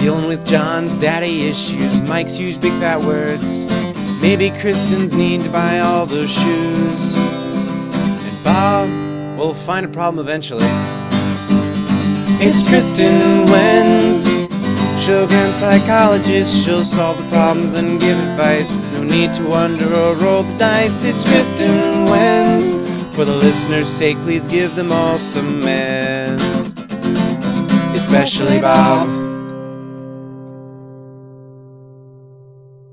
dealing with John's daddy issues. Mike's use big fat words. Maybe Kristen's need to buy all those shoes. And Bob will find a problem eventually. It's Kristen Wenz, Shogun psychologist. She'll solve the problems and give advice. No need to wonder or roll the dice. It's Kristen Wenz. For the listeners' sake, please give them all some meds. Especially Bob.